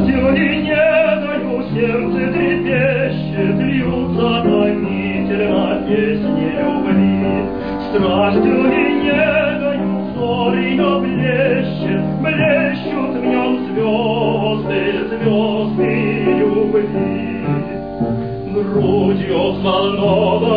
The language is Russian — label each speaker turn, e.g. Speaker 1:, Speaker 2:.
Speaker 1: Страстью и негою сердце трепещет, льются томительно песни любви. Страстью и негою взор ее блещет, блещут в нем звезды, звезды любви. Грудью взволнованной